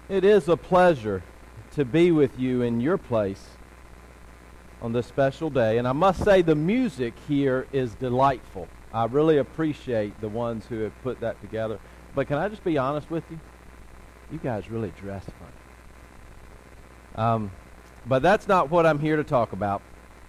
It is a pleasure to be with you in your place on this special day. And I must say the music here is delightful. I really appreciate the ones who have put that together. But can I just be honest with you? You guys really dress funny. But that's not what I'm here to talk about.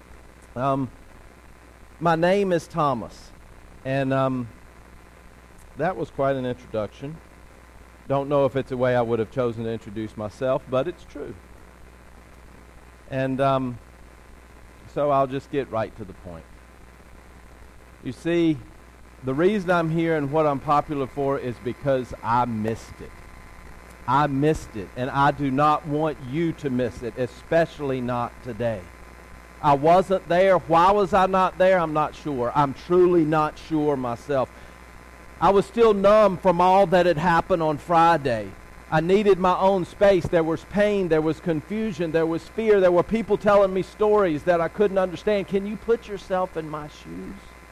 My name is Thomas. And that was quite an introduction. Don't know if it's a way I would have chosen to introduce myself, but it's true. And so I'll just get right to the point. You see, the reason I'm here and what I'm popular for is because I missed it. I missed it, and I do not want you to miss it, especially not today. I wasn't there. Why was I not there? I'm not sure. I'm truly not sure myself. I was still numb from all that had happened on Friday. I needed my own space. There was pain. There was confusion. There was fear. There were people telling me stories that I couldn't understand. Can you put yourself in my shoes?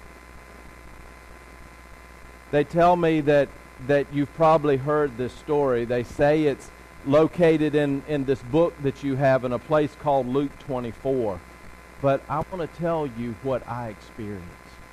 They tell me that you've probably heard this story. They say it's located in this book that you have in a place called Luke 24. But I want to tell you what I experienced.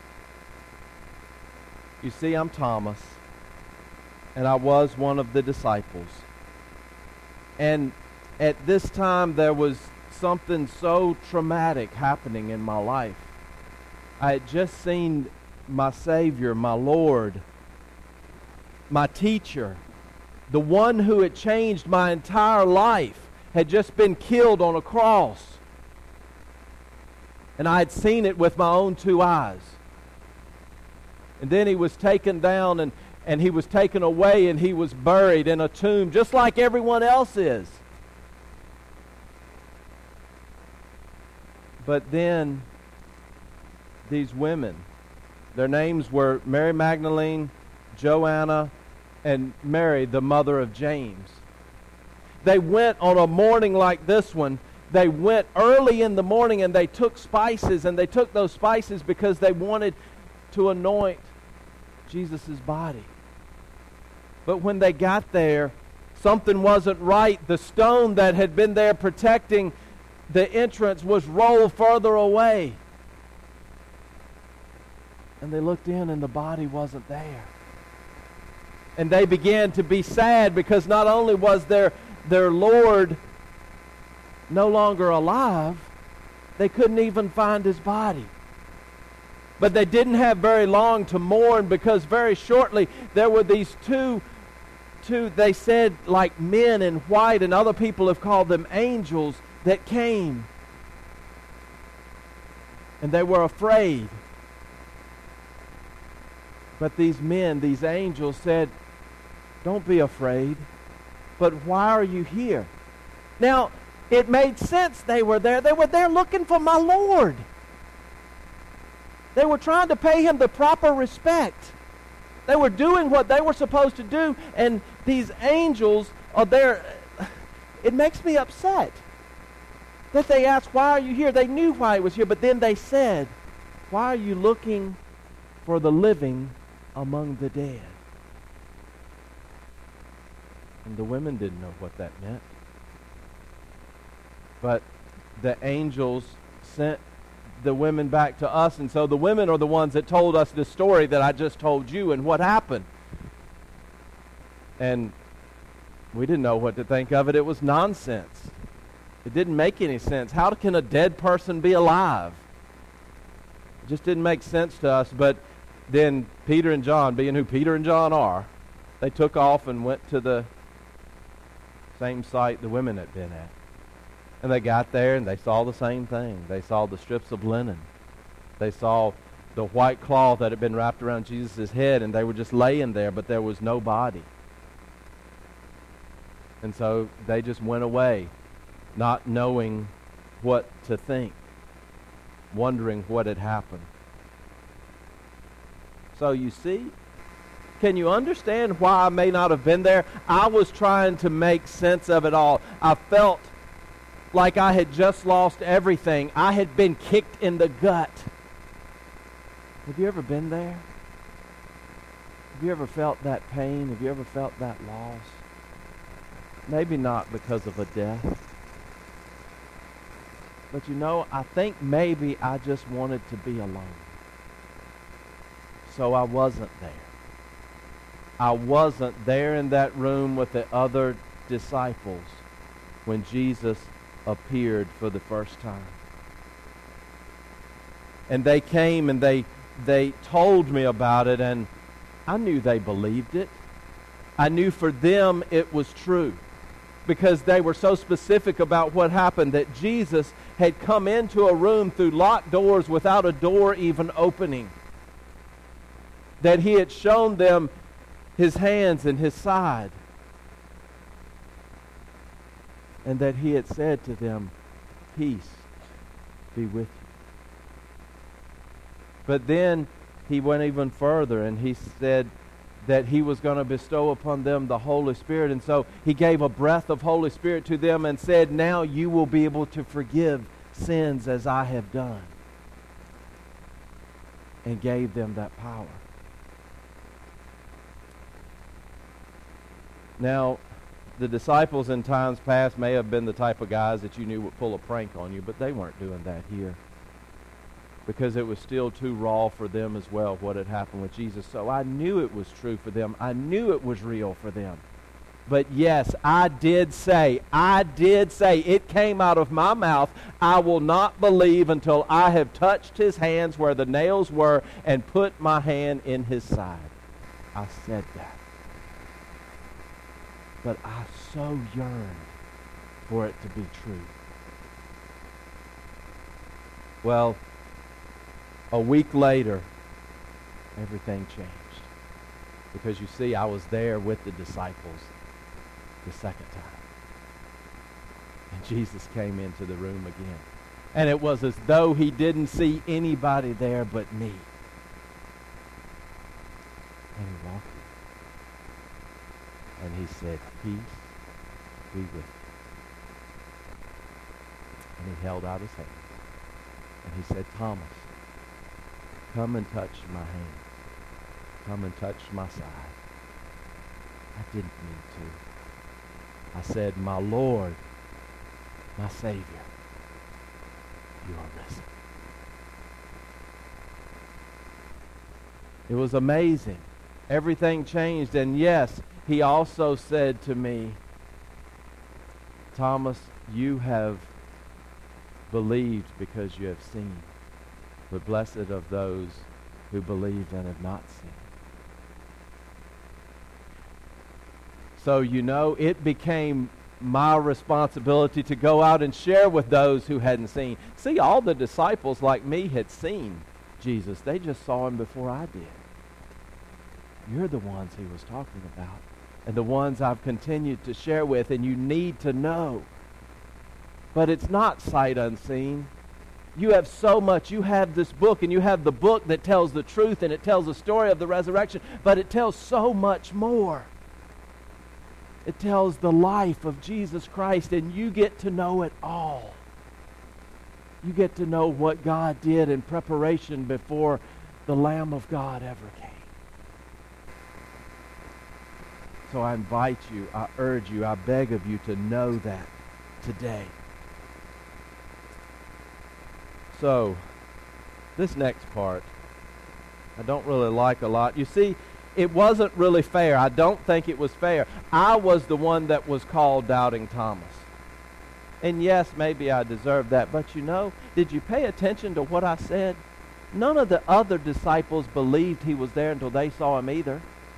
You see, I'm Thomas, and I was one of the disciples. And at this time, there was something so traumatic happening in my life. I had just seen my Savior, my Lord, my teacher, the one who had changed my entire life, had just been killed on a cross. And I had seen it with my own two eyes. And then he was taken down and he was taken away and he was buried in a tomb just like everyone else is. But then these women, their names were Mary Magdalene, Joanna, and Mary, the mother of James. They went on a morning like this one. They went early in the morning and they took spices, and they took those spices because they wanted to anoint Jesus' body. But when they got there, something wasn't right. The stone that had been there protecting the entrance was rolled further away. And they looked in and the body wasn't there. And they began to be sad because not only was their Lord no longer alive, they couldn't even find his body. But they didn't have very long to mourn because very shortly there were these two, they said, like men in white, and other people have called them angels, that came. And they were afraid. But these men, these angels said, "Don't be afraid, but why are you here?" Now, it made sense they were there. They were there looking for my Lord. They were trying to pay him the proper respect. They were doing what they were supposed to do, and these angels are there. It makes me upset that they asked, "Why are you here?" They knew why he was here, but then they said, "Why are you looking for the living among the dead?" And the women didn't know what that meant. But the angels sent the women back to us, and so the women are the ones that told us the story that I just told you and what happened. And we didn't know what to think of it. It was nonsense. It didn't make any sense. How can a dead person be alive? It just didn't make sense to us. But then Peter and John, being who Peter and John are, they took off and went to the same site the women had been at. And they got there and they saw the same thing. They saw the strips of linen. They saw the white cloth that had been wrapped around Jesus' head, and they were just laying there, but there was no body. And so they just went away, not knowing what to think, wondering what had happened. So you see, can you understand why I may not have been there? I was trying to make sense of it all. I felt like I had just lost everything. I had been kicked in the gut. Have you ever been there? Have you ever felt that pain? Have you ever felt that loss? maybe not because of a death. But you know, I think maybe I just wanted to be alone. So I wasn't there. I wasn't there in that room with the other disciples when Jesus appeared for the first time. And they came and they told me about it, and I knew they believed it. I knew for them it was true, because they were so specific about what happened, that Jesus had come into a room through locked doors without a door even opening. That he had shown them his hands and his side. And that he had said to them, "Peace be with you." But then he went even further, and he said that he was going to bestow upon them the Holy Spirit. And so he gave a breath of Holy Spirit to them and said, "Now you will be able to forgive sins as I have done." And gave them that power. Now, the disciples in times past may have been the type of guys that you knew would pull a prank on you, but they weren't doing that here, because it was still too raw for them as well, what had happened with Jesus. So I knew it was true for them. I knew it was real for them. But yes, I did say, it came out of my mouth, I will not believe until I have touched his hands where the nails were and put my hand in his side. I said that. But I so yearned for it to be true. Well, a week later, everything changed. Because you see, I was there with the disciples the second time. And Jesus came into the room again. And it was as though he didn't see anybody there but me. And he walked in. And he said, "Peace be with you." And he held out his hand. And he said, "Thomas, come and touch my hand. Come and touch my side." I didn't mean to. I said, "My Lord, my Savior, you are risen." It was amazing. Everything changed. And yes, he also said to me, "Thomas, you have believed because you have seen. But blessed of those who believed and have not seen." So, you know, it became my responsibility to go out and share with those who hadn't seen. See, all the disciples like me had seen Jesus. They just saw him before I did. You're the ones he was talking about, and the ones I've continued to share with, and you need to know. But it's not sight unseen. You have so much. You have this book, and you have the book that tells the truth, and it tells the story of the resurrection, but it tells so much more. It tells the life of Jesus Christ, and you get to know it all. You get to know what God did in preparation before the Lamb of God ever came. So I invite you, I urge you, I beg of you to know that today. So, this next part, I don't really like a lot. You see, it wasn't really fair. I don't think it was fair. I was the one that was called Doubting Thomas. And yes, maybe I deserved that. But you know, did you pay attention to what I said? None of the other disciples believed he was there until they saw him either.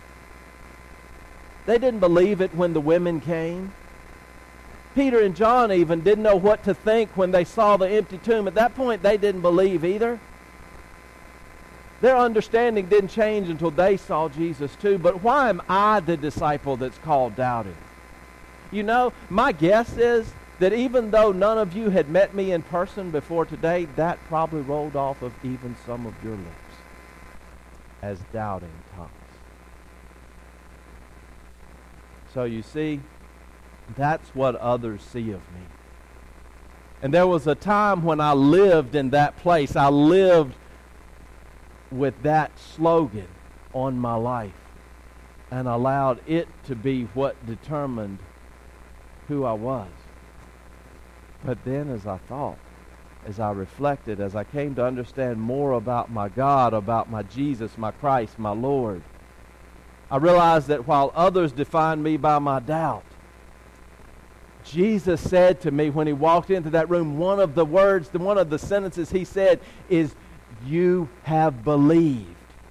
They didn't believe it when the women came. Peter and John even didn't know what to think when they saw the empty tomb. At that point, they didn't believe either. Their understanding didn't change until they saw Jesus too. But why am I the disciple that's called doubting? You know, my guess is that even though none of you had met me in person before today, that probably rolled off of even some of your lips as doubting Thomas. So you see, that's what others see of me. And there was a time when I lived in that place. I lived with that slogan on my life and allowed it to be what determined who I was. But then as I thought, as I reflected, as I came to understand more about my God, about my Jesus, my Christ, my Lord, I realized that while others defined me by my doubt, Jesus said to me when he walked into that room, one of the sentences he said is, "You have believed.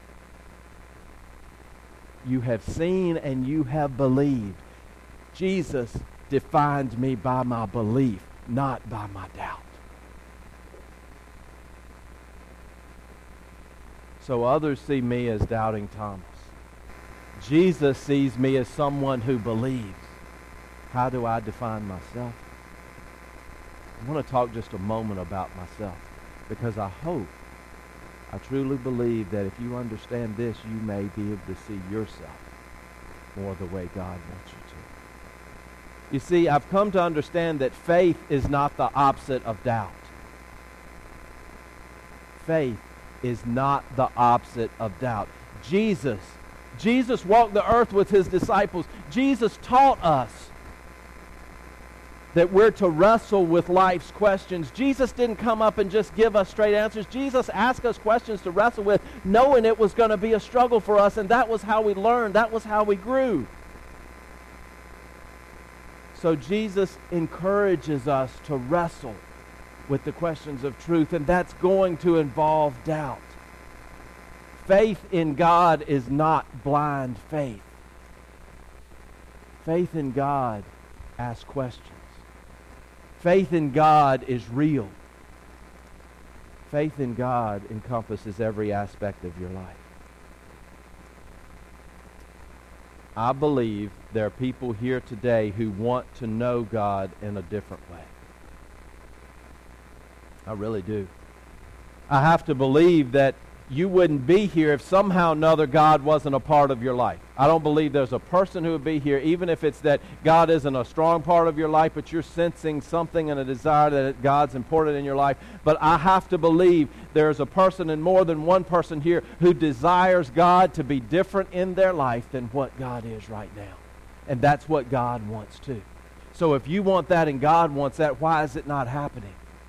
You have seen and you have believed." Jesus defined me by my belief, not by my doubt. So others see me as doubting Thomas. Jesus sees me as someone who believes. How do I define myself? I want to talk just a moment about myself, because I truly believe that if you understand this, you may be able to see yourself more the way God wants you to. You see, I've come to understand that faith is not the opposite of doubt. Faith is not the opposite of doubt. Jesus walked the earth with his disciples. Jesus taught us that we're to wrestle with life's questions. Jesus didn't come up and just give us straight answers. Jesus asked us questions to wrestle with, knowing it was going to be a struggle for us, and that was how we learned. That was how we grew. So Jesus encourages us to wrestle with the questions of truth, and that's going to involve doubt. Faith in God is not blind faith. Faith in God asks questions. Faith in God is real. Faith in God encompasses every aspect of your life. I believe there are people here today who want to know God in a different way. I really do. I have to believe that you wouldn't be here if somehow or another God wasn't a part of your life. I don't believe there's a person who would be here, even if it's that God isn't a strong part of your life, but you're sensing something and a desire that God's important in your life. But I have to believe there's a person, and more than one person here, who desires God to be different in their life than what God is right now. And that's what God wants too. So if you want that and God wants that, why is it not happening?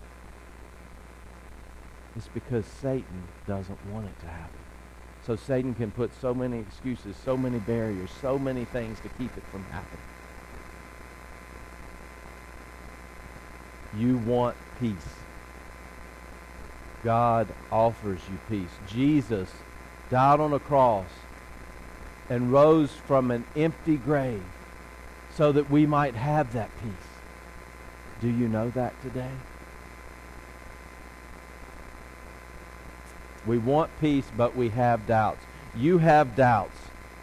It's because Satan doesn't want it to happen. So Satan can put so many excuses, so many barriers, so many things to keep it from happening. You want peace. God offers you peace. Jesus died on a cross and rose from an empty grave so that we might have that peace. Do you know that today? We want peace, but we have doubts. You have doubts.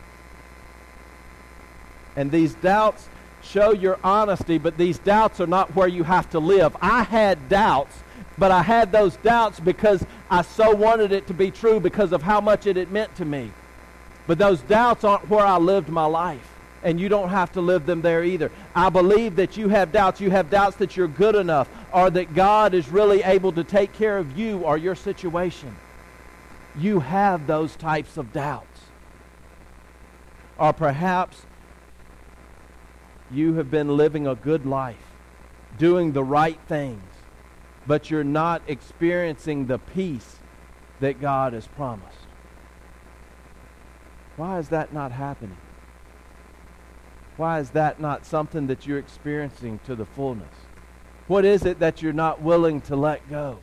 And these doubts show your honesty, but these doubts are not where you have to live. I had doubts, but I had those doubts because I so wanted it to be true because of how much it had meant to me. But those doubts aren't where I lived my life, and you don't have to live them there either. I believe that you have doubts. You have doubts that you're good enough, or that God is really able to take care of you or your situation. You have those types of doubts. Or perhaps you have been living a good life, doing the right things, but you're not experiencing the peace that God has promised. Why is that not happening? Why is that not something that you're experiencing to the fullness? What is it that you're not willing to let go?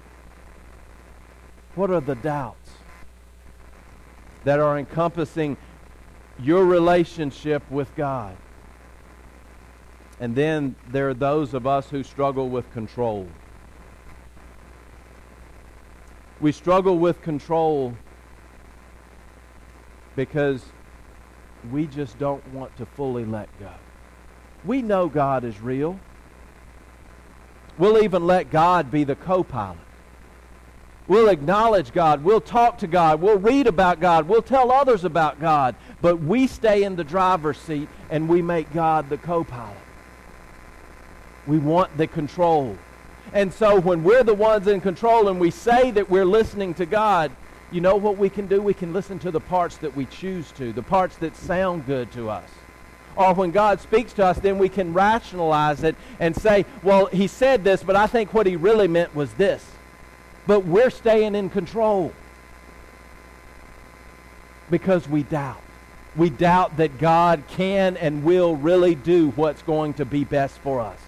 What are the doubts that are encompassing your relationship with God? And then there are those of us who struggle with control. We struggle with control because we just don't want to fully let go. We know God is real. We'll even let God be the co-pilot. We'll acknowledge God. We'll talk to God. We'll read about God. We'll tell others about God. But we stay in the driver's seat and we make God the co-pilot. We want the control. And so when we're the ones in control and we say that we're listening to God, you know what we can do? We can listen to the parts that we choose to, the parts that sound good to us. or when God speaks to us, then we can rationalize it and say, well, he said this, but I think what he really meant was this. But we're staying in control because we doubt. We doubt that God can and will really do what's going to be best for us.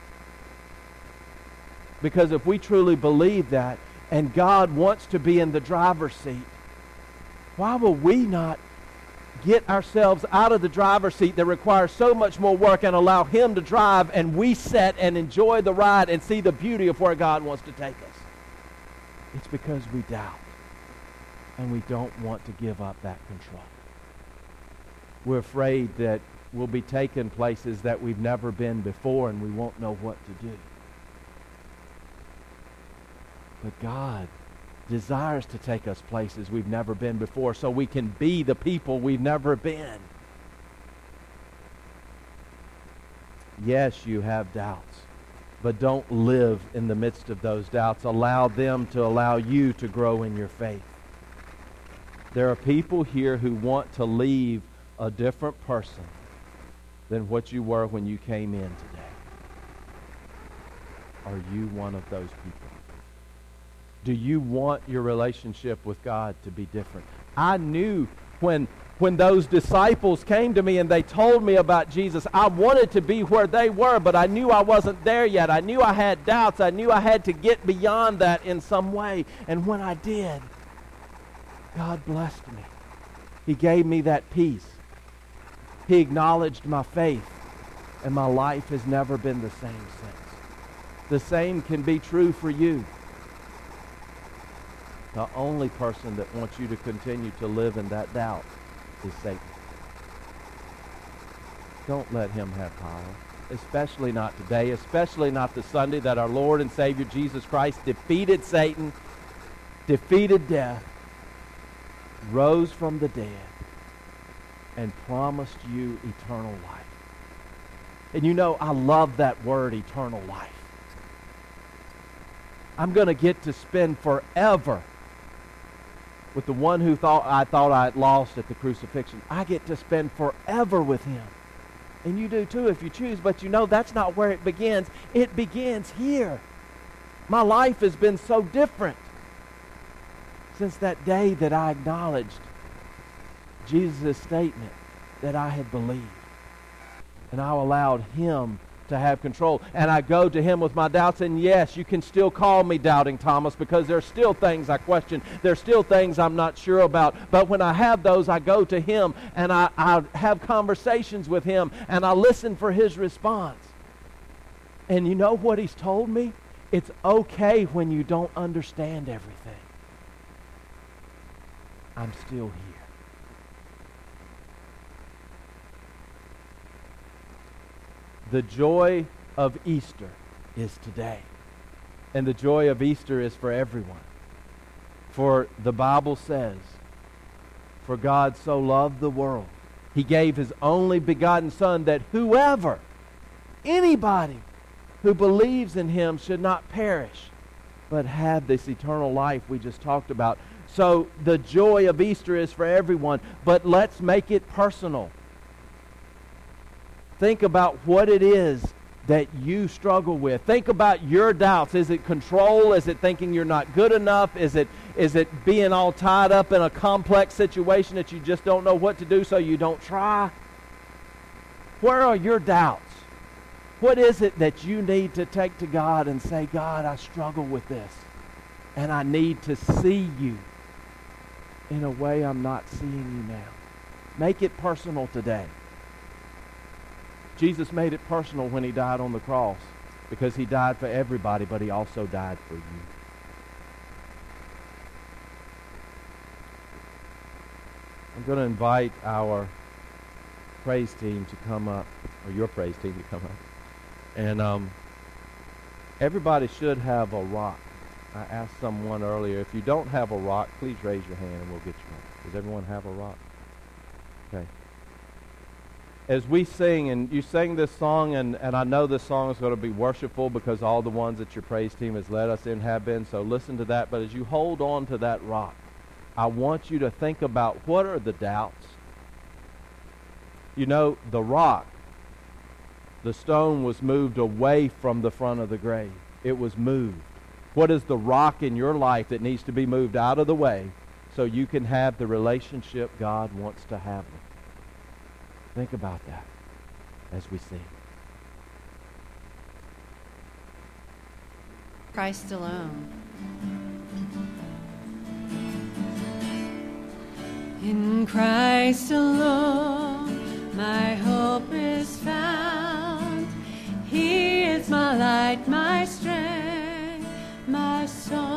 Because if we truly believe that, and God wants to be in the driver's seat, why will we not get ourselves out of the driver's seat that requires so much more work and allow him to drive, and we sit and enjoy the ride and see the beauty of where God wants to take us? It's because we doubt, and we don't want to give up that control. We're afraid that we'll be taken places that we've never been before, and we won't know what to do. But God desires to take us places we've never been before so we can be the people we've never been. Yes, you have doubts, but don't live in the midst of those doubts. Allow them to allow you to grow in your faith. There are people here who want to leave a different person than what you were when you came in today. Are you one of those people? Do you want your relationship with God to be different? I knew when those disciples came to me and they told me about Jesus, I wanted to be where they were, but I knew I wasn't there yet. I knew I had doubts. I knew I had to get beyond that in some way. And when I did, God blessed me. He gave me that peace. He acknowledged my faith, and my life has never been the same since. The same can be true for you. The only person that wants you to continue to live in that doubt is Satan. Don't let him have power, especially not today, especially not the Sunday that our Lord and Savior Jesus Christ defeated Satan, defeated death, rose from the dead, and promised you eternal life. And you know, I love that word, eternal life. I'm going to get to spend forever with the one who I thought I had lost at the crucifixion. I get to spend forever with him. And you do too if you choose, but you know that's not where it begins. It begins here. My life has been so different since that day that I acknowledged Jesus' statement that I had believed. And I allowed him to have control. And I go to him with my doubts, and yes, you can still call me Doubting Thomas because there's still things I question. There's still things I'm not sure about. But when I have those, I go to him, and I have conversations with him, and I listen for his response. And you know what he's told me? It's okay when you don't understand everything. I'm still here. The joy of Easter is today. And the joy of Easter is for everyone. For the Bible says, for God so loved the world, he gave his only begotten Son, that whoever, anybody who believes in him should not perish, but have this eternal life we just talked about. So the joy of Easter is for everyone, but let's make it personal. Think about what it is that you struggle with. Think about your doubts. Is it control? Is it thinking you're not good enough? Is it being all tied up in a complex situation that you just don't know what to do, so you don't try? Where are your doubts? What is it that you need to take to God and say, God, I struggle with this, and I need to see you in a way I'm not seeing you now. Make it personal today. Jesus made it personal when he died on the cross, because he died for everybody, but he also died for you. I'm going to invite our praise team to come up, or your praise team to come up. And everybody should have a rock. I asked someone earlier, if you don't have a rock, please raise your hand and we'll get you one. Does everyone have a rock? Okay. As we sing, and you sing this song, and I know this song is going to be worshipful because all the ones that your praise team has led us in have been, so listen to that. But as you hold on to that rock, I want you to think about, what are the doubts? You know, the rock, the stone was moved away from the front of the grave. It was moved. What is the rock in your life that needs to be moved out of the way so you can have the relationship God wants to have with you? Think about that as we sing. Christ alone. In Christ alone, my hope is found. He is my light, my strength, my song.